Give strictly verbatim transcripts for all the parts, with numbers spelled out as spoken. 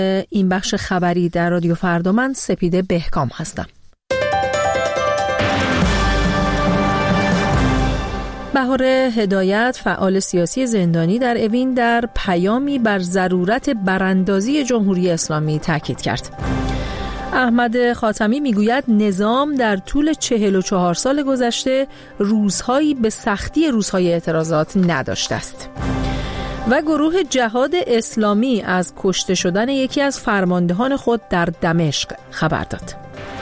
این بخش خبری در رادیو فردا. من سپیده بهکام هستم. بهار هدایت، فعال سیاسی زندانی در اوین، در پیامی بر ضرورت براندازی جمهوری اسلامی تاکید کرد. احمد خاتمی میگوید نظام در طول چهل و چهار سال گذشته روزهایی به سختی روزهای اعتراضات نداشته است. و گروه جهاد اسلامی از کشته شدن یکی از فرماندهان خود در دمشق خبر داد.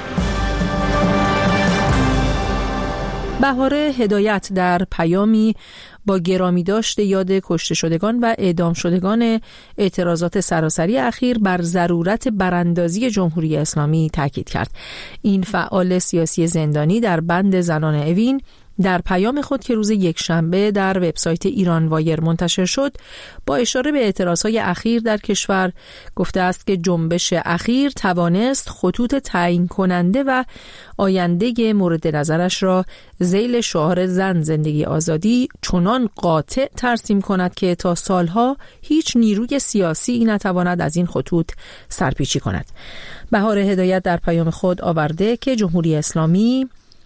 بهار هدایت در پیامی با گرامی داشت یاد کشته شدگان و اعدام شدگان اعتراضات سراسری اخیر بر ضرورت براندازی جمهوری اسلامی تاکید کرد. این فعال سیاسی زندانی در بند زنان اوین در پیام خود که روز یکشنبه در وبسایت ایران وایر منتشر شد، با اشاره به اعتراضهای اخیر در کشور گفته است که جنبش اخیر توانست خطوط تعیین کننده و آینده مورد نظرش را ذیل شعار زن زندگی آزادی چنان قاطع ترسیم کند که تا سالها هیچ نیروی سیاسی نتواند از این خطوط سرپیچی کند. بهار هدایت در پیام خود آورده که جمهوری اسلامی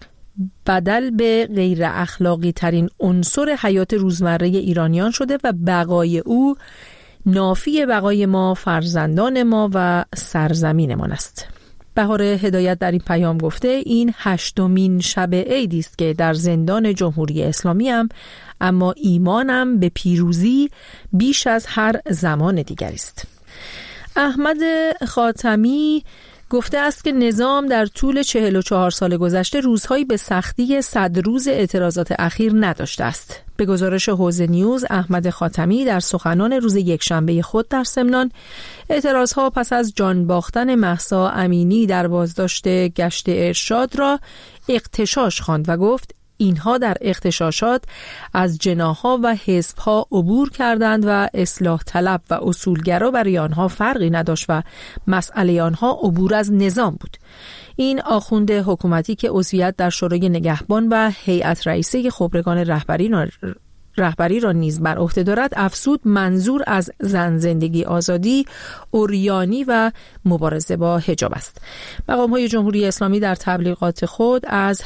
بدل به غیر اخلاقی ترین عنصر حیات روزمره ایرانیان شده و بقای او نافی بقای ما، فرزندان ما و سرزمینمان است. بهار هدایت در این پیام گفته این هشتمین شب عیدی است که در زندان جمهوری اسلامی ام، اما ایمانم به پیروزی بیش از هر زمان دیگری است. احمد خاتمی گفته است که نظام در طول چهل و چهار سال گذشته روزهایی به سختی صد روز اعتراضات اخیر نداشته است. به گزارش حوزه نیوز، احمد خاتمی در سخنان روز یکشنبه خود در سمنان اعتراضها پس از جان باختن مهسا امینی در بازداشت گشت ارشاد را اغتشاش خواند و گفت اینها در اغتشاشات از جناح‌ها و حزب‌ها عبور کردند و اصلاح طلب و اصولگرا برای آنها فرقی نداشت و مسئله آنها عبور از نظام بود. این آخوند حکومتی که عضویت در شورای نگهبان و هیئت رئیسه خبرگان رهبری رهبری را نیز بر عهده دارد، افزود منظور از زن زندگی آزادی، عریانی و مبارزه با حجاب است. مقام‌های جمهوری اسلامی در تبلیغات خود از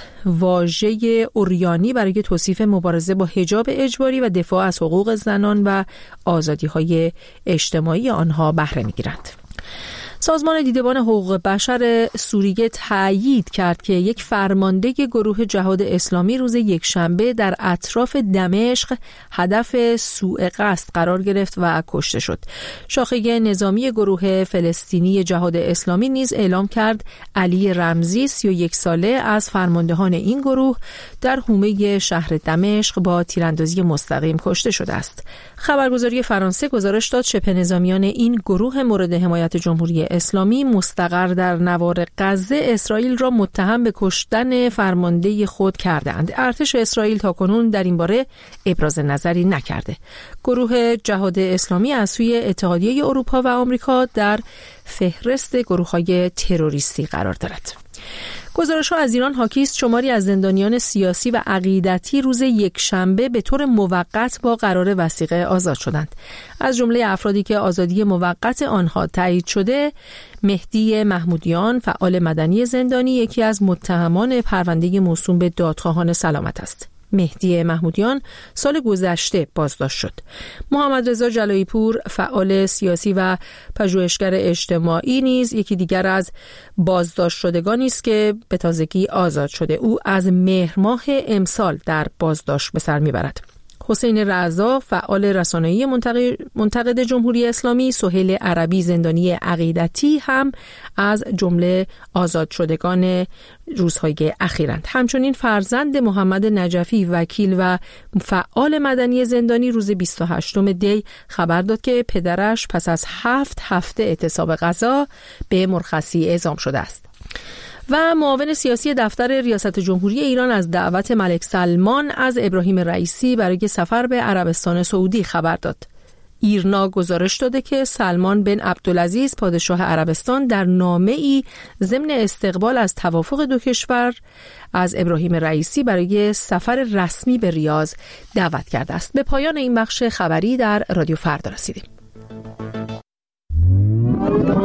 واژه عریانی برای توصیف مبارزه با حجاب اجباری و دفاع از حقوق زنان و آزادی‌های اجتماعی آنها بهره می‌گیرند. سازمان دیدبان حقوق بشر سوریه تأیید کرد که یک فرمانده گروه جهاد اسلامی روز یکشنبه در اطراف دمشق هدف سوء قصد قرار گرفت و کشته شد. شاخه نظامی گروه فلسطینی جهاد اسلامی نیز اعلام کرد علی رمزی سی و یک ساله از فرماندهان این گروه در حومه شهر دمشق با تیراندازی مستقیم کشته شده است. خبرگزاری فرانسه گزارش داد شبه نظامیان این گروه مورد حمایت جمهوری اسلامی مستقر در نوار غزه اسرائیل را متهم به کشتن فرمانده خود کردند. ارتش اسرائیل تاکنون در این باره ابراز نظری نکرده. گروه جهاد اسلامی از سوی اتحادیه اروپا و آمریکا در فهرست گروه‌های تروریستی قرار دارد. گزارش‌ها از ایران حاکی است شماری از زندانیان سیاسی و عقیدتی روز یکشنبه به طور موقت با قرار وثیقه آزاد شدند. از جمله افرادی که آزادی موقت آنها تایید شده، مهدی محمودیان، فعال مدنی زندانی، یکی از متهمان پرونده موسوم به دادخواهان سلامت است. مهدی محمودیان سال گذشته بازداشت شد. محمد رضا جلایی پور، فعال سیاسی و پژوهشگر اجتماعی نیز یکی دیگر از بازداشت شدگانی است که به تازگی آزاد شده. او از مهر ماه امسال در بازداشت به سر میبرد. حسین رضا، فعال رسانه‌ای منتقد جمهوری اسلامی، سهیل عربی زندانی عقیدتی هم از جمله آزاد شدگان روزهای اخیرند. همچنین فرزند محمد نجفی، وکیل و فعال مدنی زندانی، روز بیست و هشتم دی خبر داد که پدرش پس از هفت هفته اعتصاب غذا به مرخصی اعزام شده است. و معاون سیاسی دفتر ریاست جمهوری ایران از دعوت ملک سلمان از ابراهیم رئیسی برای سفر به عربستان سعودی خبر داد. ایرنا گزارش داده که سلمان بن عبدالعزیز پادشاه عربستان در نامه‌ای ضمن استقبال از توافق دو کشور از ابراهیم رئیسی برای سفر رسمی به ریاض دعوت کرده است. به پایان این بخش خبری در رادیو فردا رسیدیم.